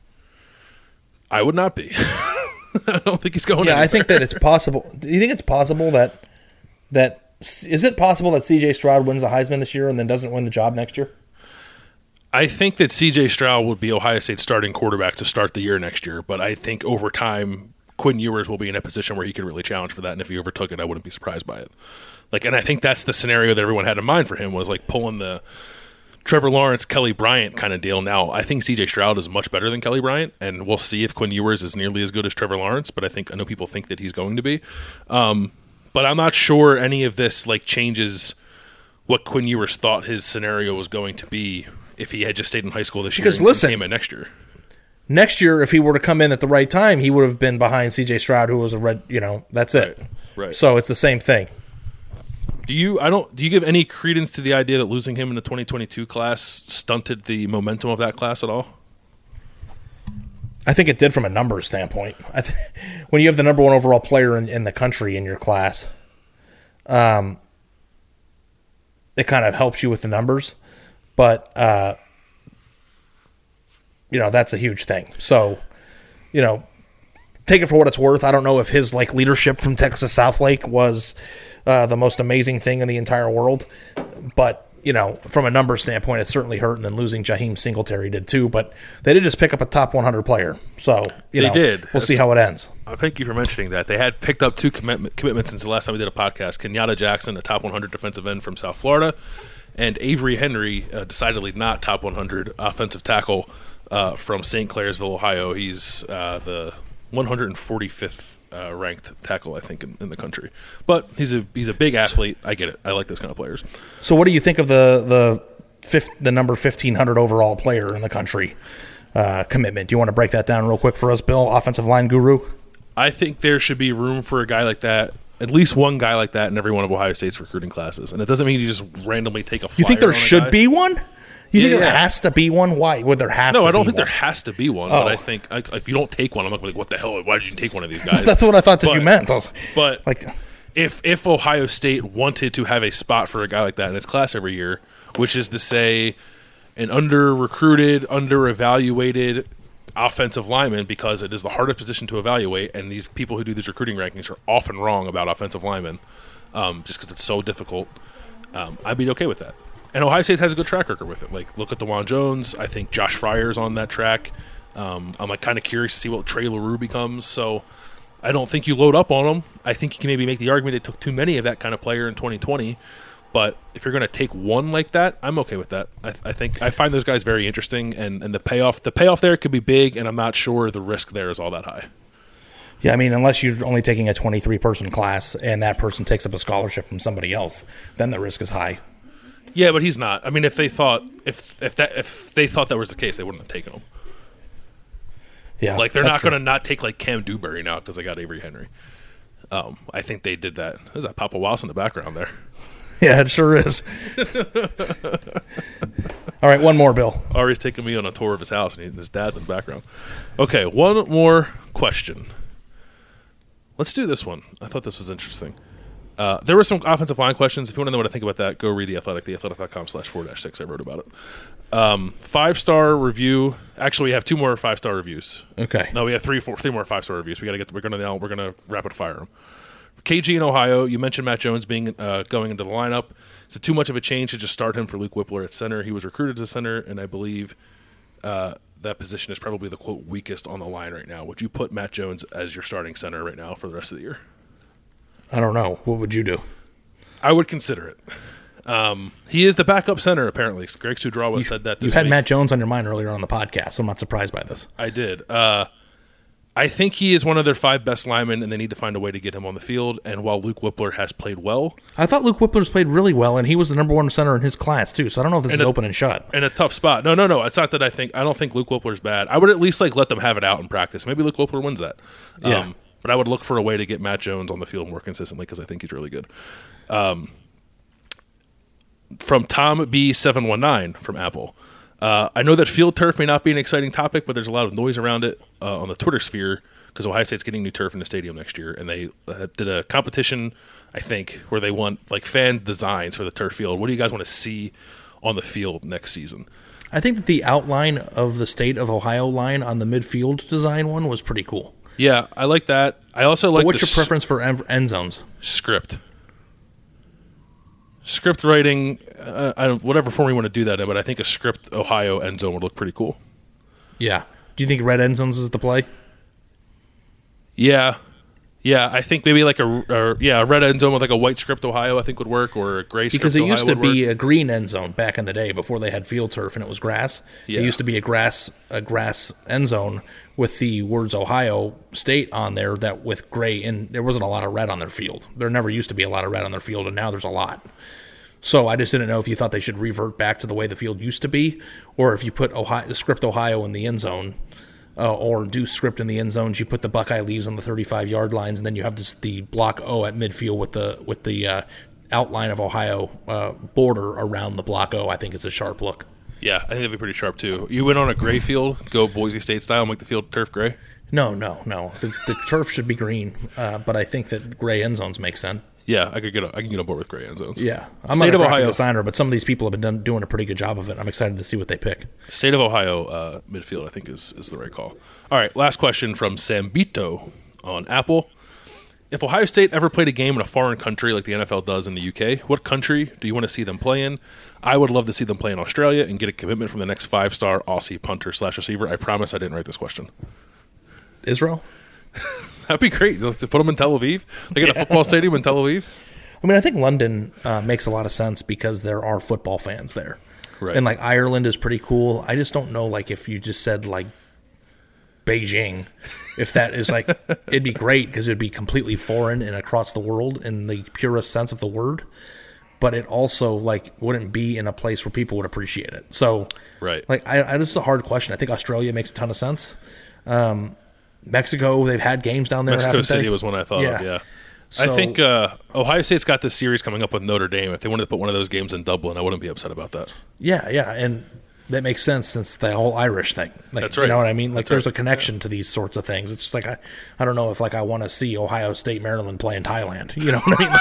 [SPEAKER 6] I would not be. I don't think he's going anywhere.
[SPEAKER 7] I think that it's possible. Do you think it's possible that is it possible that C.J. Stroud wins the Heisman this year and then doesn't win the job next year?
[SPEAKER 6] I think that C.J. Stroud would be Ohio State's starting quarterback to start the year next year, but I think over time Quinn Ewers will be in a position where he could really challenge for that, and if he overtook it, I wouldn't be surprised by it. And I think that's the scenario that everyone had in mind for him, was like pulling the Trevor Lawrence, Kelly Bryant kind of deal. Now, I think C.J. Stroud is much better than Kelly Bryant, and we'll see if Quinn Ewers is nearly as good as Trevor Lawrence, but I know people think that he's going to be. But I'm not sure any of this changes what Quinn Ewers thought his scenario was going to be if he had just stayed in high school this year and came in next year.
[SPEAKER 7] Next year, if he were to come in at the right time, he would have been behind C.J. Stroud, who was that's it.
[SPEAKER 6] Right.
[SPEAKER 7] So it's the same thing.
[SPEAKER 6] Do you give any credence to the idea that losing him in the 2022 class stunted the momentum of that class at all?
[SPEAKER 7] I think it did from a numbers standpoint. When you have the number one overall player in the country in your class, it kind of helps you with the numbers. But, that's a huge thing. So, take it for what it's worth. I don't know if his leadership from Texas Southlake was the most amazing thing in the entire world. But, from a numbers standpoint, it certainly hurt, and then losing Jaheim Singletary did too. But they did just pick up a top 100 player. So, they did. We'll see how it ends.
[SPEAKER 6] Thank you for mentioning that. They had picked up two commitments since the last time we did a podcast. Kenyatta Jackson, a top 100 defensive end from South Florida, and Avery Henry, decidedly not top 100 offensive tackle from St. Clairsville, Ohio. He's the 145th ranked tackle, I think, in the country. But he's a big athlete. I get it. I like those kind of players.
[SPEAKER 7] So what do you think of the number 1,500 overall player in the country commitment? Do you want to break that down real quick for us, Bill, offensive line guru?
[SPEAKER 6] I think there should be room for a guy like that, at least one guy like that in every one of Ohio State's recruiting classes. And it doesn't mean you just randomly take a flyer.
[SPEAKER 7] You think there should be one? You think there has to be one? Why would there have to be one?
[SPEAKER 6] No, I don't think there has to be one. But I think if you don't take one, I'm not going to be like, what the hell? Why did you take one of these guys?
[SPEAKER 7] That's what I thought you meant.
[SPEAKER 6] But if Ohio State wanted to have a spot for a guy like that in its class every year, which is to say an under-recruited, under-evaluated offensive lineman, because it is the hardest position to evaluate, and these people who do these recruiting rankings are often wrong about offensive linemen just because it's so difficult, I'd be okay with that. And Ohio State has a good track record with it. Look at DeJuan Jones. I think Josh Fryer's on that track. I'm kind of curious to see what Trey LaRue becomes. So I don't think you load up on him. I think you can maybe make the argument they took too many of that kind of player in 2020. But if you're going to take one like that, I'm okay with that. I find those guys very interesting, and the payoff there could be big, and I'm not sure the risk there is all that high.
[SPEAKER 7] Yeah, I mean, unless you're only taking a 23-person class and that person takes up a scholarship from somebody else, then the risk is high.
[SPEAKER 6] Yeah, but he's not. I mean, if they thought that was the case, they wouldn't have taken him.
[SPEAKER 7] Yeah,
[SPEAKER 6] they're not going to not take Cam Dewberry now because they got Avery Henry. I think they did that. There's that Papa Walsh in the background there.
[SPEAKER 7] Yeah, it sure is. All right, one more, Bill.
[SPEAKER 6] Ari's taking me on a tour of his house, and his dad's in the background. Okay, one more question. Let's do this one. I thought this was interesting. There were some offensive line questions. If you want to know what I think about that, go read The Athletic, theathletic.com/4-6. I wrote about it. 5-star review. Actually, we have 2 more 5-star reviews.
[SPEAKER 7] Okay.
[SPEAKER 6] No, we have 3 more 5-star reviews. We're gonna rapid fire them. KG in Ohio, you mentioned Matt Jones being going into the lineup. Is it too much of a change to just start him for Luke Whippler at center? He was recruited as a center, and I believe that position is probably the, quote, weakest on the line right now. Would you put Matt Jones as your starting center right now for the rest of the year?
[SPEAKER 7] I don't know. What would you do?
[SPEAKER 6] I would consider it. He is the backup center, apparently. Greg Sudrawa said that this week.
[SPEAKER 7] You had Matt Jones on your mind earlier on the podcast, so I'm not surprised by this.
[SPEAKER 6] I did. I think he is one of their 5 best linemen, and they need to find a way to get him on the field. And while Luke Whippler has played well...
[SPEAKER 7] I thought Luke Whippler's played really well, and he was the number 1 center in his class, too. So I don't know if this is open and shut.
[SPEAKER 6] In a tough spot. No. It's not that I don't think Luke Whippler's bad. I would at least let them have it out in practice. Maybe Luke Whippler wins that.
[SPEAKER 7] Yeah.
[SPEAKER 6] But I would look for a way to get Matt Jones on the field more consistently because I think he's really good. From Tom B719 from Apple. I know that field turf may not be an exciting topic, but there's a lot of noise around it on the Twitter sphere because Ohio State's getting new turf in the stadium next year, and they did a competition, I think, where they want fan designs for the turf field. What do you guys want to see on the field next season?
[SPEAKER 7] I think that the outline of the state of Ohio line on the midfield design one was pretty cool.
[SPEAKER 6] Yeah, I like that. I also like.
[SPEAKER 7] What's your preference for end zones?
[SPEAKER 6] Script writing, whatever form you want to do that in, but I think a script Ohio end zone would look pretty cool.
[SPEAKER 7] Yeah. Do you think red end zones is the play?
[SPEAKER 6] Yeah. I think maybe a red end zone with a white script Ohio I think would work, or a gray script Ohio.
[SPEAKER 7] Because it used to be a green end zone back in the day before they had field turf and it was grass. Yeah. It used to be a grass end zone with the words Ohio State on there that with gray, and there wasn't a lot of red on their field. There never used to be a lot of red on their field, and now there's a lot. So I just didn't know if you thought they should revert back to the way the field used to be, or if you put script Ohio in the end zone, or do script in the end zones. You put the Buckeye leaves on the 35-yard lines, and then you have the block O at midfield with the outline of Ohio border around the block O. I think it's a sharp look.
[SPEAKER 6] Yeah, I think that'd be pretty sharp too. You went on a gray field, go Boise State style, make the field turf gray?
[SPEAKER 7] No. The turf should be green, but I think that gray end zones make sense.
[SPEAKER 6] Yeah, I can get on board with gray end zones.
[SPEAKER 7] Yeah, I'm not a graphic designer, but some of these people have been doing a pretty good job of it. I'm excited to see what they pick.
[SPEAKER 6] State of Ohio midfield, I think, is the right call. All right, last question from Sambito on Apple. If Ohio State ever played a game in a foreign country like the NFL does in the UK, what country do you want to see them play in? I would love to see them play in Australia and get a commitment from the next 5-star Aussie punter/receiver. I promise I didn't write this question.
[SPEAKER 7] Israel?
[SPEAKER 6] That'd be great. Let's put them in Tel Aviv. They got a football stadium in Tel Aviv.
[SPEAKER 7] I mean, I think London makes a lot of sense because there are football fans there.
[SPEAKER 6] Right.
[SPEAKER 7] And Ireland is pretty cool. I just don't know if you just said Beijing, if that is it'd be great because it'd be completely foreign and across the world in the purest sense of the word. But it also wouldn't be in a place where people would appreciate it. So,
[SPEAKER 6] right.
[SPEAKER 7] This is a hard question. I think Australia makes a ton of sense. Mexico, they've had games down there.
[SPEAKER 6] Mexico City was one I thought of. Yeah. So, I think Ohio State's got this series coming up with Notre Dame. If they wanted to put one of those games in Dublin, I wouldn't be upset about that.
[SPEAKER 7] Yeah, and that makes sense since the whole Irish thing.
[SPEAKER 6] That's right.
[SPEAKER 7] You know what I mean? There's
[SPEAKER 6] right.
[SPEAKER 7] a connection to these sorts of things. It's just I don't know if I want to see Ohio State, Maryland play in Thailand. You know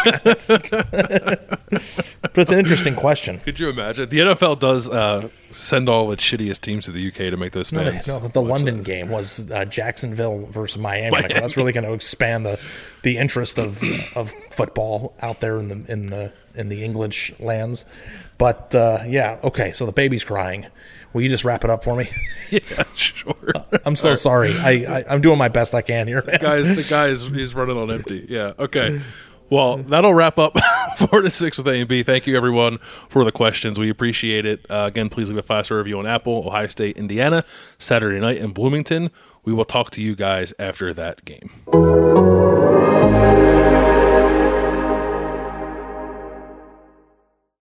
[SPEAKER 7] what I mean? But it's an interesting question.
[SPEAKER 6] Could you imagine? The NFL does send all its shittiest teams to the UK to make those fans.
[SPEAKER 7] No, the London game was Jacksonville versus Miami. That's really going to expand the interest of football out there in the English lands. But okay. So the baby's crying. Will you just wrap it up for me?
[SPEAKER 6] Yeah, sure.
[SPEAKER 7] I'm so sorry. I'm doing my best I can here, man.
[SPEAKER 6] The guy he's running on empty. Yeah. Okay. Well, that'll wrap up 4-6 with A&B. Thank you, everyone, for the questions. We appreciate it. Again, please leave a 5-star review on Apple. Ohio State, Indiana, Saturday night in Bloomington. We will talk to you guys after that game.